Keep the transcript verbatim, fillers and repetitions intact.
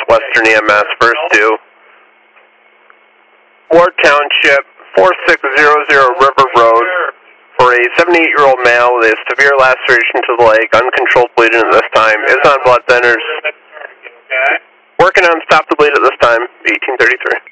Western E M S, first due. Ward Township, four six zero zero River Road, for a seventy-eight-year-old male with a severe laceration to the leg, uncontrolled bleeding at this time, is on blood thinners. Working on stop the bleed at this time, eighteen thirty-three.